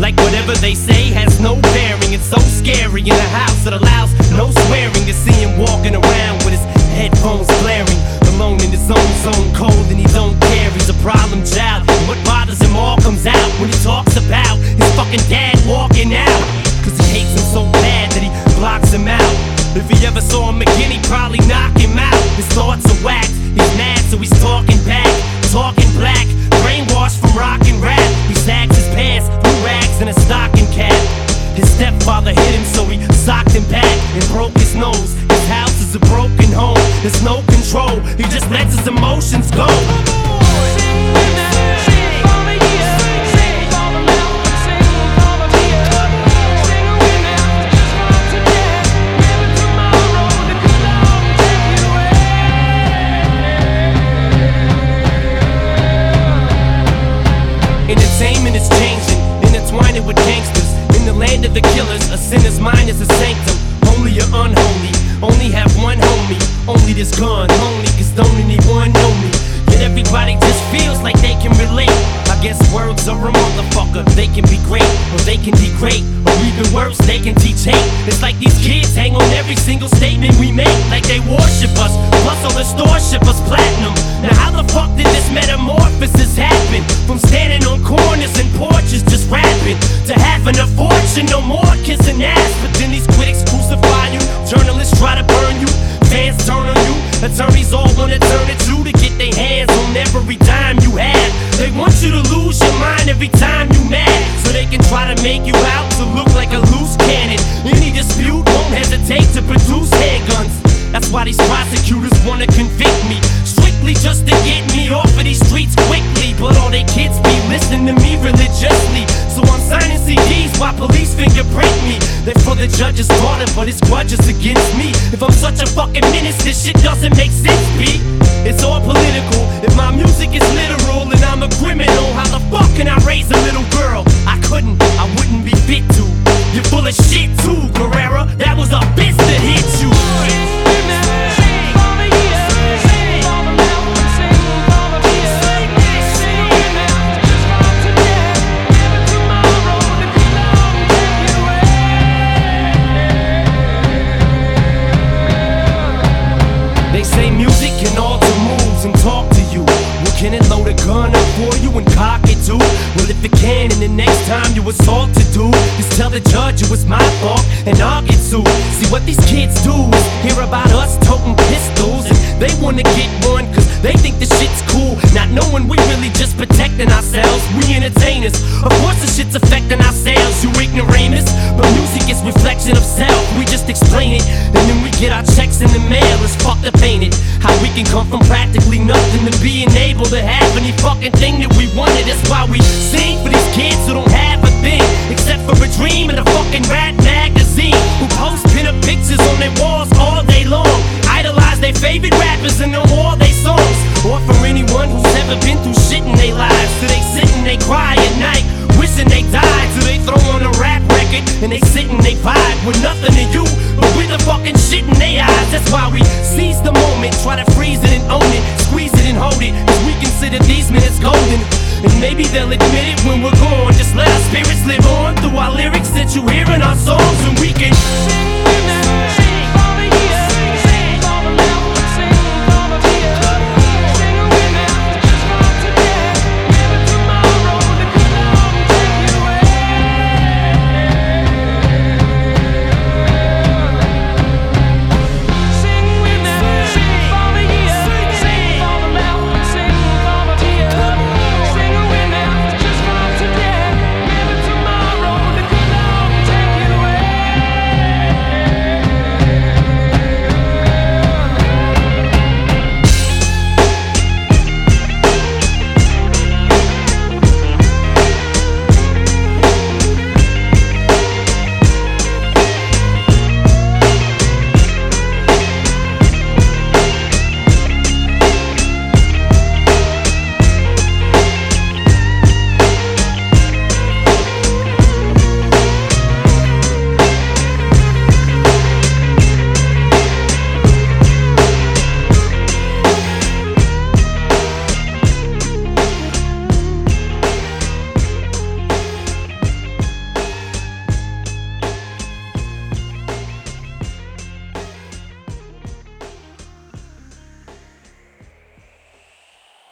Like whatever they say has no bearing. It's so scary in a house that allows no swearing. To see him walking around with his headphones blaring, alone in his own zone, cold and he don't care. He's a problem child, and what bothers him all comes out when he talks about his fucking dad walking out. Cause he hates him so bad that he blocks him out. If he ever saw him again, he'd probably knock him out. His thoughts are whacked, he's mad so he's talking back, talking black, brainwashed from rock and rap. He sags his pants, blue rags and a stocking cap. His stepfather hit him so he socked him back and broke his nose. His house is a broken home, there's no control, he just lets his emotions go. Entertainment is changing, intertwining with gangsters. In the land of the killers, a sinner's mind is a sanctum. Only you're unholy, only have one homie. Only this gun, only cause don't anyone know me. Yet everybody just feels like they can relate. I guess words are a motherfucker. They can be great, or they can degrade, or even worse, they can teach hate. It's like these kids hang on every single statement we make, like they worship us, plus all the stores ship us platinum. Now how the fuck did this metamorphosis happen? From standing on corners and porches just rapping, to having a fortune, no more kissing ass. But then these critics crucify you, journalists try to burn you, fans turn on you, attorneys all wanna turn it to get their hands on every dime you have. They want you to lose your mind every time you mad, so they can try to make you out to look like a loose cannon. Any dispute won't hesitate to produce handguns. That's why these prosecutors wanna convict me, strictly just to get me off of these streets quickly. But all they kids be listening to me religiously, so I'm signing CDs while police fingerprint me. They're for the judge's daughter, but his grudge is against me. If I'm such a fucking menace, this shit doesn't make sense, B. It's all political. If my music is literal and I'm a criminal, how the fuck can I raise a little girl? I couldn't, I wouldn't be fit to. You're full of shit too, Guerrera. That was a bitch that hit you. They say music can alter moods and talk to you. Well, can it load a gun up for you and cock it too? Well, if it can, and the next time you assault to do, just tell the judge it was my fault and I'll get sued. See what these kids do is hear about us toting pistols, and they wanna get one cause they think the shit's cool, not knowing we really just protecting ourselves. We entertainers, of course the shit's affecting our sales, you ignoramus. But music is reflection of self, we just explain it, and then we get our checks in the mail. It's fucked up, ain't it? How we can come from practically nothing to being able to have any fucking thing that we wanted. That's why we sing for these kids who don't have a thing, except for a dream and a fucking rap magazine, who post pin-up pictures on their walls all day long, idolize their favorite rappers and know all their songs. Or for anyone who's ever been through shit in their lives, so they sit and they cry at night, wishing they died. So they throw on a rap record and they sit and they vibe with nothing to you but with the fucking shit in their eyes. That's why we seize the moment, try to freeze it and own it, squeeze it and hold it, cause we consider these minutes golden. And maybe they'll admit it when we're